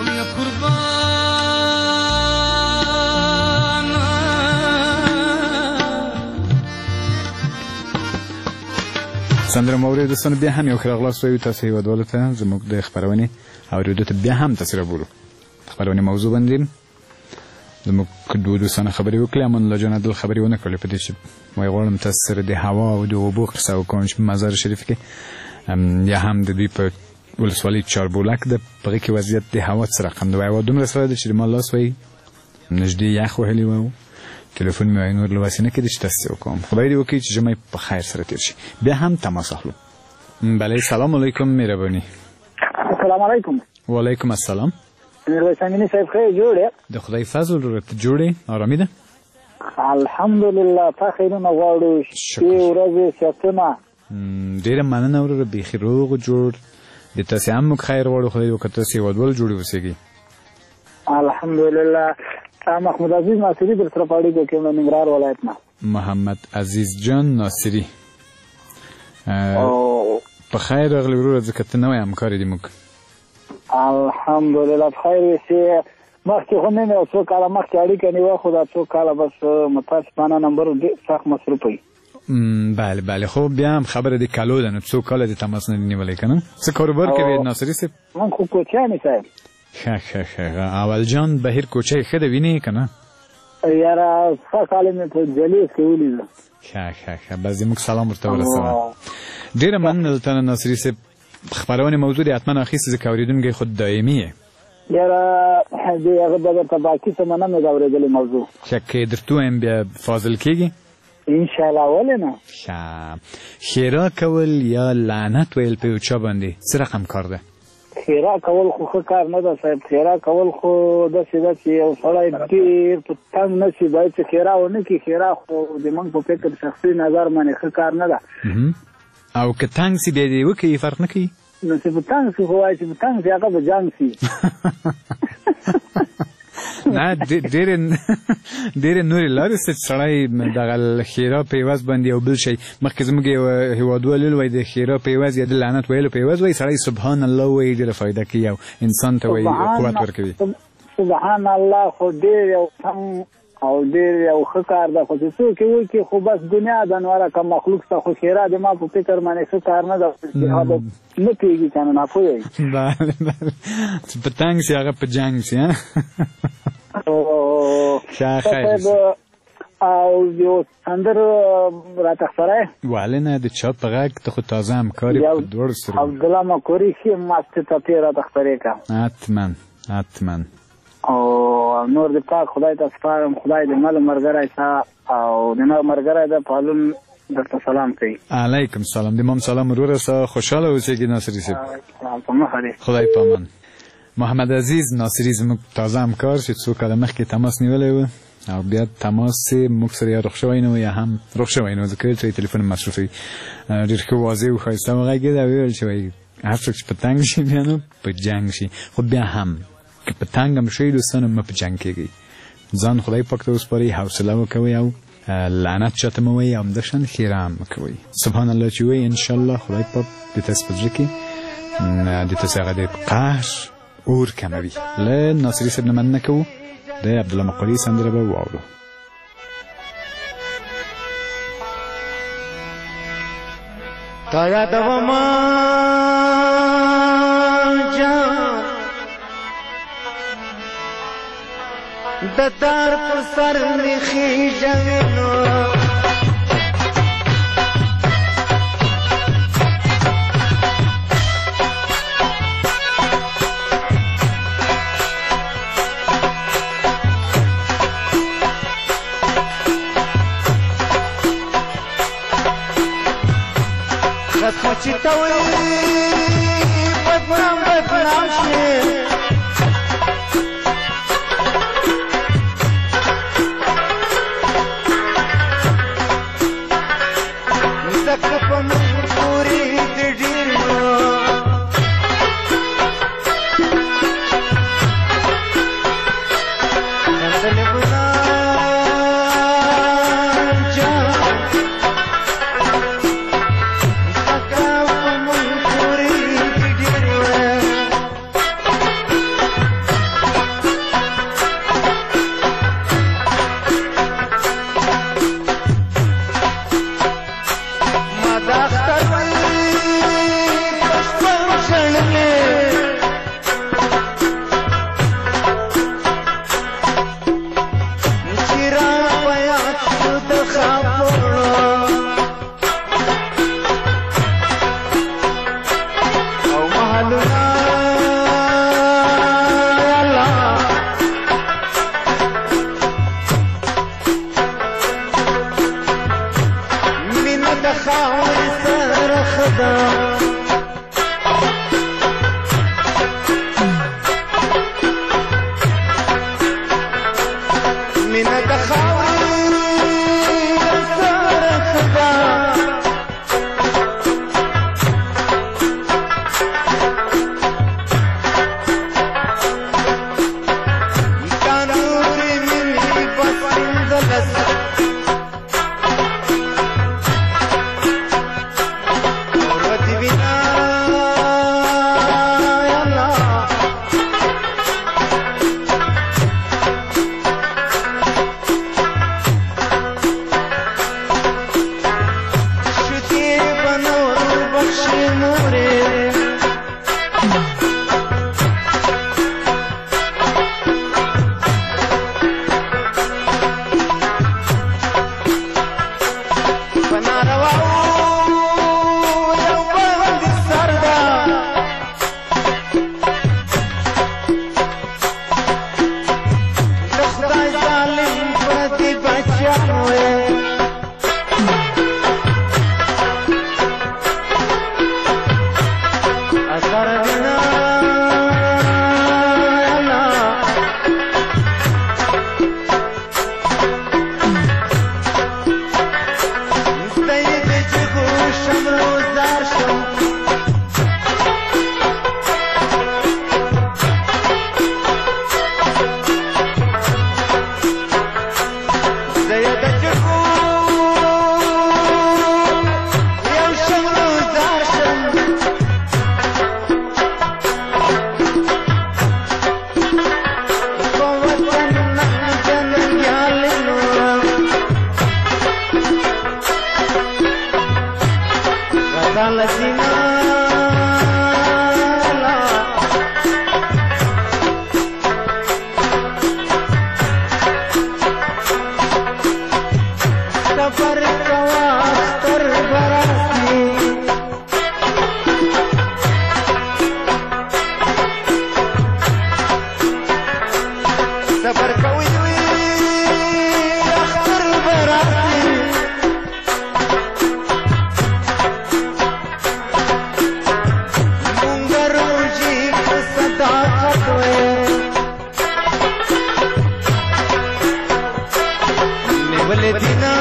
سندره مورید دوستان بیا هم یو خراغلاس ویو تاسو هیوادوالو ته زموږ د خپرونې اوریدو ته بیا هم تاسو راوړو. خپرونې موضوع باندې زموږ دوه دوستانه خبرې وکړې امان الله جان عدل خبرې ونه کړلې په دې چې وایي غواړم تاسو سره د هوا او د اوبو قصه وکړم چې په مزار شریف کې یا هم د دوی په ولسوالۍ چاربولک د په هغې کې وضعیت د هوا څه رقم دی. وایي دومره سره ده چې د ما لاس وایي نږدې یخ وهلي و تلیفون مې وایي نور له وسې نه کېدی چې داسې وکړم. خدای دې وکړي چې ژمی په خیر سره تېر شي. بیا هم تماس اخلو. بله سلام علیکم مهرباني.
السلام علیکم.
وعلیکم السلام.
میرویس امینی صاحب خیر جوړ
د خدای فضل ورته جوړې آرامي ده
الحمدلله. تا خیرونه غواړو شپې ورځې صحتونه
ډېره مننه وروره بیخي روغ جوړ د تاسې هم موږ خیر غواړو خدای وکړه تاسې هیوادوال جوړې اوسېږي
الحمدلله. محمود عزیز ناصري در سره په اړیکه کې یم ننګرهار ولایت نه.
محمد عزیز جان ناصري په خیر راغلی وروره ځکه ته نوی همکار دي موږ
الحمدلله په خیر اوسې. مخکې خو نه مې یو څو کاله مخکې اړیکه نیوه خو دا څو کاله بس متاسفانه نمبر ډېر سخت مصروف وي.
بله بله خو بیا هم خبره د کالو ده نو څو کاله د تماس نه دي نیولی که نه څه کاروبار کوې ناصري صاحب؟
من خو کوچیان صاحب.
ښه اول جان بهیر کوچی ښه ده وینې که نه
یاره ښه کال مې په جلیس کې ولیده.
ښه بس زموږ سلام ورته ورسوه. ډېره مننه دلته ناصري صاحب. خپرونې موضوع دې حتما اخیستې ځکه اورېدونکی خو دایمي یې
یاره د هغه به درته باقي څه منه مې د اورېدلې موضوع
که درته ووایم بیا فاضل کېږي
انشاءالله ولې نه.
ښېرا کول یا لعنت ویل په یو چا باندې څه رقم کار ده؟
ښېرا کول خو ښه کار نه ده صاحب. ښېرا کول خو داسې ده چې یو سړی ډېر په تنګ نه شي باید چې ښېرا ونه کړي. ښېرا خو د موږ په فکر شخصي نظر باندې ښه کار نه ده.
او که تنګ سي بیا دې وکړي فرق نه کوي
نو چې په تنګ سي خو وایي چې په تنګ سي هغه به جنګ سي.
نه ډېرې نورې لارې شته چې سړی دغه ښېرا په عوض باندې یو بل شی مخکې زموږ یو هېوادوال وایي د ښېرا په عوض یا د لعنت ویلو په عوض وایي سړی سبحان الله وایي ډېره فایده کوي او انسان ته وایي قوت ورکوي.
سبحان الله خو ډېر یو سم او ډېر یو ښه کار ده خو چې څوک یې وکړي خو بس دنیا ده نو هره که مخلوق ته خو ښېرا د ما په فکر باندې ښه کار نه ده نه پوهېږي که نه ناپوه یې
بله چې په تنګ سي هغه په جنګ سي
او یو سندر راته خپره
ولې نه د چا په غږ ته خو تازه همکاري په دواړو سترګو
عبدالله مکوري ښې مستې ټپې راته خپرې کړه.
حتما
او نور د پاک خدای ته سپارم. خدای د مل ملګری شه او د نه ملګری ده پالون درته سلام کوي.
علیکم سلام. د مام سلام وروره سره خوشاله اوسئ ناصري صاحب.
سلام په مخه دی.
خدای پامان. محمد عزیز ناصري زموږ تازه همکار چې څو کاله مخکې تماس نیولی و او بیا تماس موږ سره یا رخ شوی نه و یا هم رخ شوی نه و ځکه چې تلیفون مصروف وي. ډېر ښه واضح و ښایسته وغږېد او ویل چې وایي هر څوک چې په تنګ شي بیا نو په جنګ شي، خو بیا هم که په تنګ هم شئ دوستانو مه په جنګ کېږئ، ځان خدای پاک ته وسپارئ، حوصله وکوئ او لعنت چاته مه وایئ او همداشان ښېرا هم مه کوئ. سبحان الله چې وایئ انشاءالله خدای پاک د تاسې په زړه کې د تاسې هغه د قهر اور کموي. له ناصري صاحب نه مننه کوو. د عبدالله مقالي سندره به واورو.
تا یادوما جان د دار پر سر می خیژوینو چې ته وایې بدنام بدنام شي ځکه په موږ پورې د ډېر کندلې ګلان جان ځکه په موږ خطوه نیولې دینا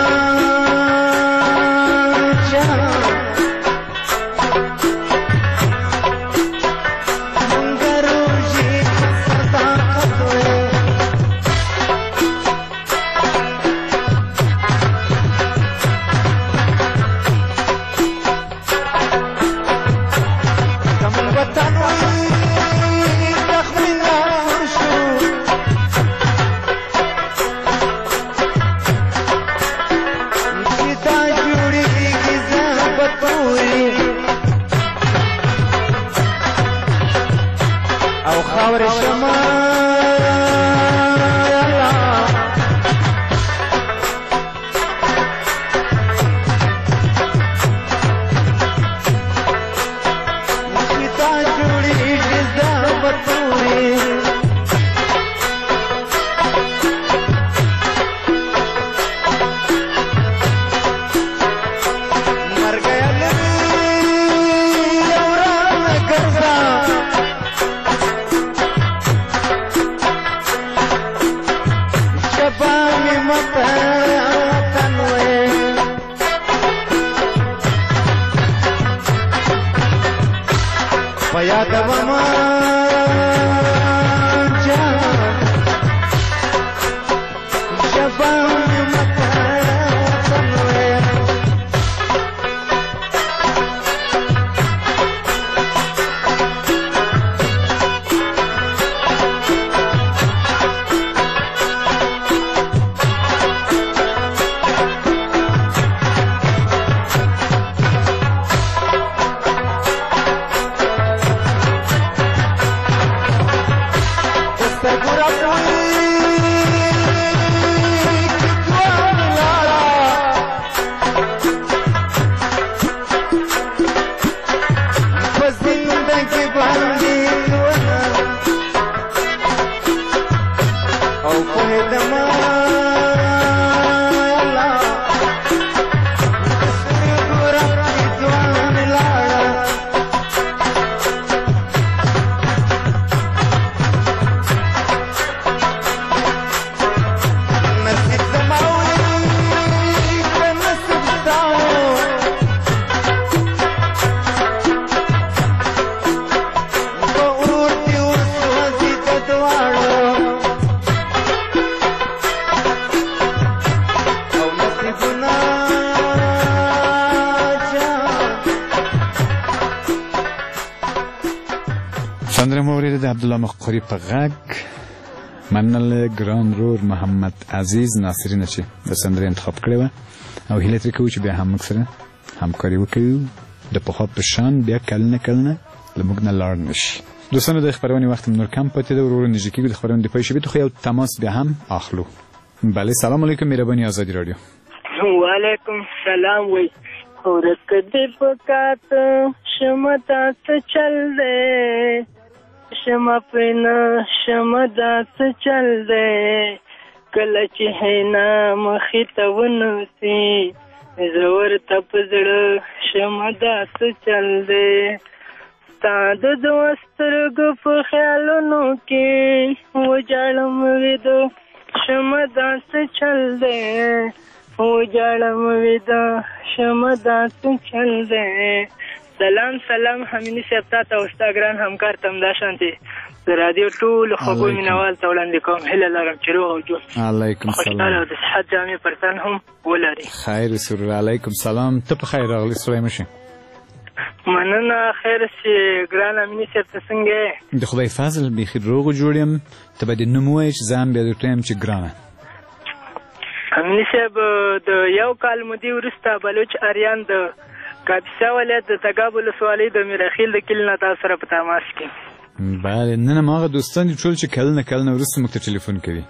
سندره مورد د عبدالله مقری په غږ منل ګران رور محمد عزیز ناصرینه چې د سندره انتخاب کړې وه او هیله ترې کوو چې بیا هم موږ سره همکاري وکړو د پخوا په شان بیا کلنه له موږ نه لاړ نه شي. دوستانو د خپرونې وخت نور کم پاتې ده، ورو نږدې کېږو د خپرونې د پای شبي خو یو تماس بیا هم اخلو. بله سلام علیکم مهرباني آزادي رادیو.
وعلیکم سلام. وای خورک دې پکات شمتا څه چل دی شما پنا شما دا څه چل دی کله چې هینا مخې ته ونوسي زور تپ زړه شما دا څه چل دی ستا د دوه سترګو په خیالونو کې وجاړم ویده شما دا څه چل دی وجاړم ویده شما دا څه چل دی. سلام همینی صاحب تا ته او ستا ګران همکار ته همداشانتې د رادیو ټولو خوږو مینوال ته وړاندې کوم. هیله لرم چې روغ او جوړ خوشحاله او د صحت جامې پرتن هم ولري.
خیر سرور. علیکم سلام. ته په خیر راغلی سړی مشي.
مننه خیر چې ګران همینی صاحب ته څنګه یې؟
د خدای فضل بیخي روغ و جوړ یم. ته به دې نوم ووایې چې زه هم بیا درته یم چې ګرانه.
همینی صاحب د یو کال مودې وروسته بلوچ اریان د کاپیسا ولایت د تګاب ولسوالۍ د میرخیل د کلي نه تاسو سره په تماس کې.
بله نن هماغه دوستان دي ټول چې کلونه وروسته موږ ته ټلیفون کوي.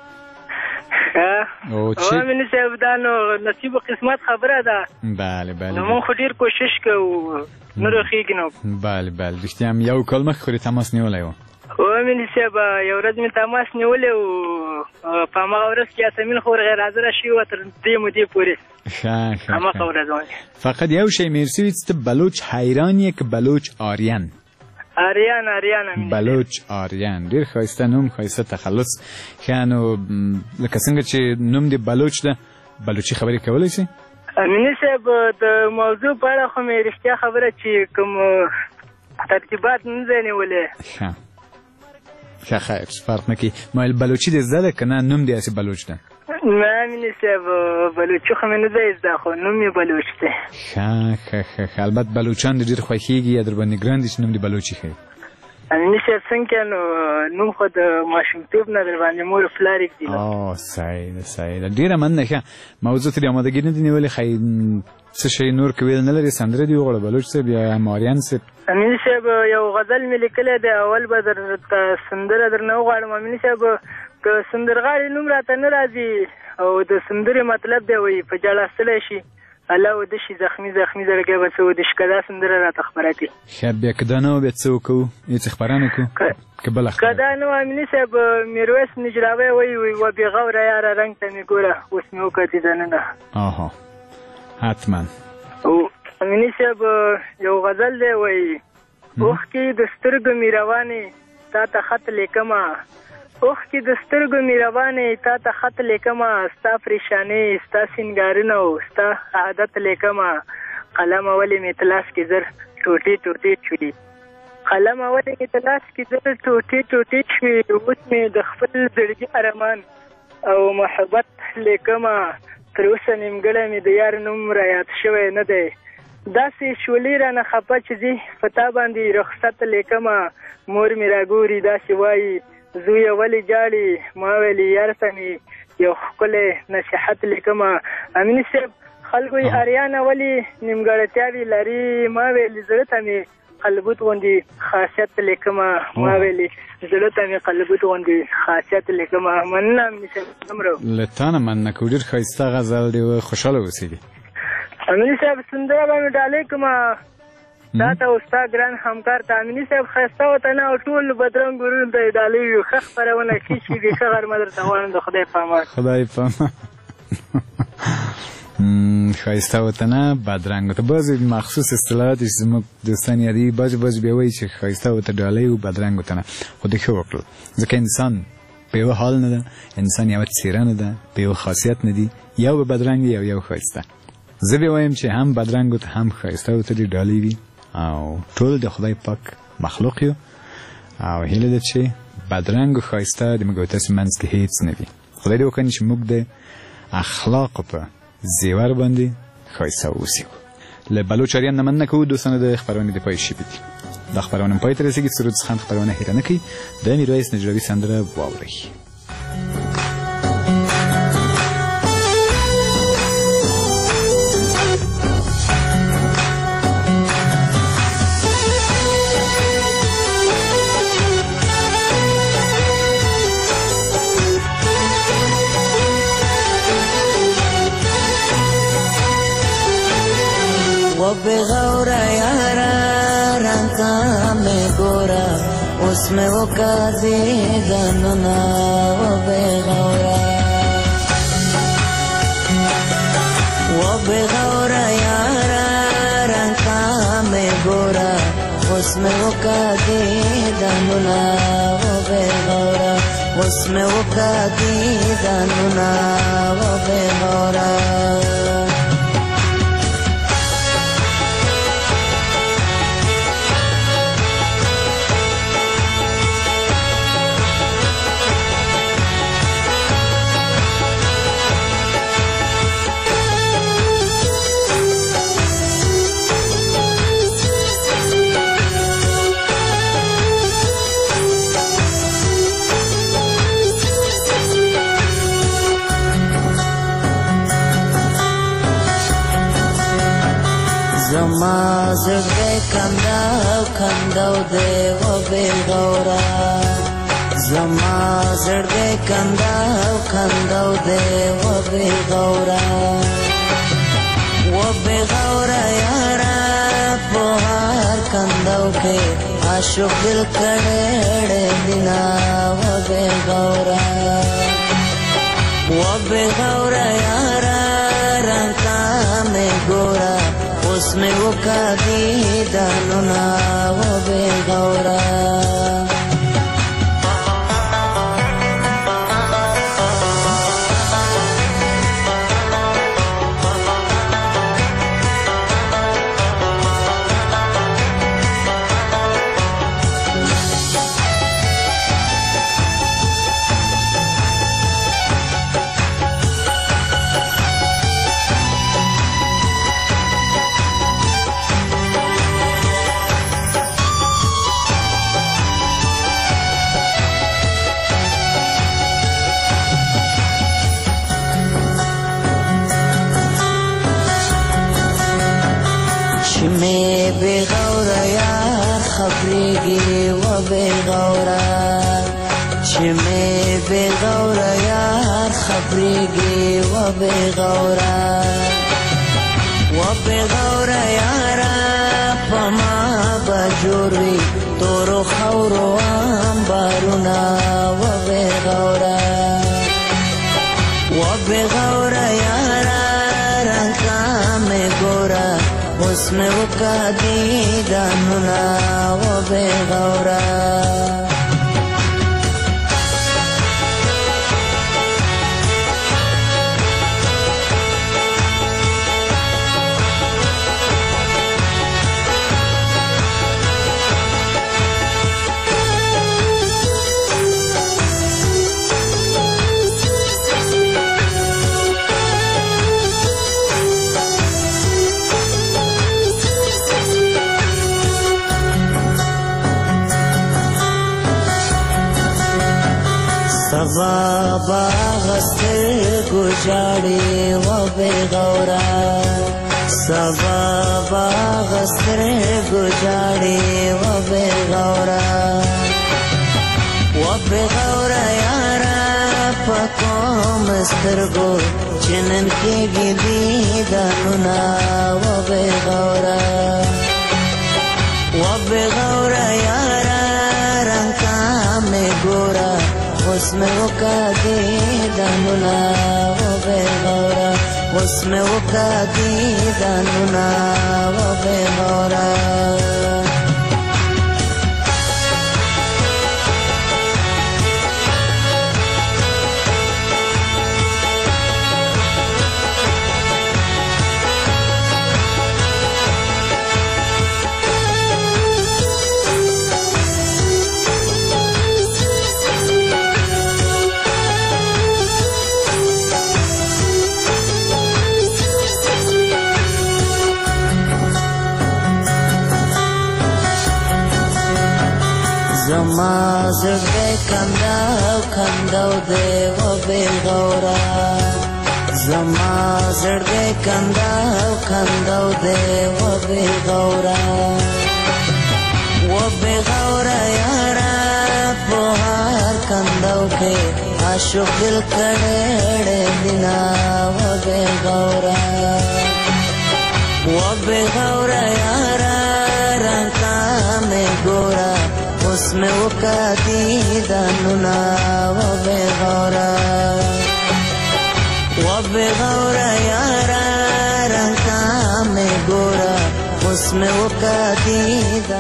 امیني صاحب دا نو نصیب و قسمت خبره ده.
بله
نو موږ خو ډېر کوشش کوو نه رخېږي نو.
بله رښتیا هم یو کال مخکې خو دې تماس نیولی و.
امیني صاحب یو ورځ مې تماس نیولی و په هماغه ورځ کې یاسمین خور غیر حاضره شوې وه تر دې مودې پورې. هماغه ورځ
فقط یو شی میرسی ته بلوچ حیران یک بلوچ آریان.
آریان
بلوچ آریان، ډیر ښایسته نوم، ښایسته تخلص. ښه نو لکه څنګه چې نوم دې بلوچ ده، بلوچي خبرې کولی شي؟
امیني صاحب د موضوع په اړه خو مې رښتیا خبره چې کوم ترتیبات نه دی نیولې.
ښه خیر فرق نه کوي. ما ویل بلوچي دې زده ده که نه نوم دې هسې بلوچ ده؟
نه امیني صاحب بلوچي خو مې نه دی زده، خو نوم یې بلوچ دی.
ښه البته بلوچان دې ډېر خوښېږي یا در باندې ګران دي چې نوم دې بلوچي ښایي؟
امیني صاحب څنګه نو نوم خو د ماشومتوب نه در باندې مور و پلار ږدي.
صحیح ده ډېره مننه. ښه موضوع ته دې امادګي نه دي نیولې، ښایي څه شی نور که ویل نه لري؟ سندره دې وغواړه بلوچ صاحب یا ماریان صاحب؟
امیني صاحب یو غزل مې لیکلی دی، اول به درته سندره درنه وغواړم. امیني صاحب که سندرغاړي نوم راته نه راځي او د سندرې مطلب دی وایي په ژړا ستړی شي الله وده شي زخمي زړګی به څه ودې شي، که دا سندره راته خپره کړي.
ښه بیا که دا نه وه بیا څه وکړو؟ هېڅ خپره نه کړو که بله
که دا نه وه امیني صاحب میرویس نجراوی وایي و بېغوره یاره رنګ ته مې ګوره اوس مې وکتې دننه.
حتما
امیني صاحب یو غزل دی وایي اوښکې د سترګو مې روانې تا ته خط لیکمه، اوښکې د سترګو مې روانې تا ته خط لیکمه، ستا پریشانې ستا سینګارونه او ستا عادت لیکمه، قلمه ولې مې تلاس کې زر ټوټې شوي، قلمه ولې مې تلاس کې زر ټوټې شوي، اوس مې د خپل زړګي ارمان او محبت لیکمه، تر اوسه نیمګړی مې د یار نوم رایاد شوی نه دی، داسې شولې رانه خفه چې ځي په تا باندې رخصت لیکمه، مور مې راګوري داسې وایي زویه ولې جاړې، ما ویلې یار ته مې یو ښکلی نصیحت لیکمه. امیني صاحب خلکو یې اریانه ولې نیمګړتیاوې لري، ما ویلې زړه ته مې قلبوت غوندې خاصیت لیکمه، ما ویلې زړه ته مې قلبوت غوندې خاصیت لیکمه. مننه امیني صاحب دومره
له تا نه مننه کوو، ډېر ښایسته غزل دی و خوشحاله اوسېږي.
امیني صاحب سندره به مې ډالۍ کړمه دا ته او ستا ګران همکار ته. امیني صاحب ښایسته وطنه او ټول بدرنګ ورونو ته یې ډالۍ وي، ښه خپرونه ښې شي ښه غرمه درته غواړم د خدای په امان.
خدای په امان. ښایسته وطنه بدرنګ ته بعضې مخصوص اصطلاحات چې زموږ دوستان یادوي، بعضې بیا وایي چې ښایسته وته ډالۍ و بدرنګ وطنه، خو دوی ښه وکړل ځکه انسان په یوه حال نه ده، انسان یوه څېره نه ده، په یوه خاصیت نه دي، یو به بدرنګ وي او یو ښایسته. زه بیا وایم چې هم بدرنګ ته هم ښایسته ته دې ډالۍ وي او ټول د خدای پاک مخلوق یو او هیله ده چې بدرنګ و ښایسته د موږ او تاسې منځ کې هېڅ نه وي. خدای دې وکړي چې موږ د اخلاقو په زیور باندې ښایسته واوسو. له بلوچ آریان نه مننه کوو. دوستانو د خپرونې د پای شوي دي، دا خپرونه پای ته رسېږي. سرود څخه خپرونه هېره نه کوي. د میرویس نجراوي سندره واورئ.
بغورا یارا رنگا میں گورا اس میں وہ قاضی گننا وہ بغورا یارا رنگا میں گورا اس میں وہ قاضی گننا وہ بغورا اس میں وہ قاضی گننا وہ بغورا زما زړه کنداو دی و بېغوره، زما زړه کنداو دی و بېغوره، و بېغوره یاره په هر کنداو کې عاشق دل کړی دینا و بېغوره، و بېغوره یاره رنګ ته مې ګوره اوس اوس مې وکا دیدنونه و بې غوره بغورة يا خبريقي وبغورة شمي بغورة يا خبريقي وبغورة وبغورة يا رب ما بجوري تورو خورو أنبارونا وبغورة وبغورة يا رنكا مغورة اوس مې وکا دیدنونه و بې غوره سبا باغستر گجاڑی و بغورا سبا باغستر گجاڑی و بغورا یارا پکوم استرگو چنن کی گی دیدنونا و بغورا یارا رنکا میں گورا اوس مې وکا دیدنونه و بې غوره اوس مې وکا دیدنونه و بې غوره زما زړګی کنداو دی و بې غوره زما زړګی کنداو دی و بې غوره یاره په هر کنداو کې عاشق دل کړی دینا و بې غوره یاره رنګه مې ګوره اوس مې وکا دیدنونه و بې غوره یاره رنګه مې ګوره اوس مې وکا دیدنونه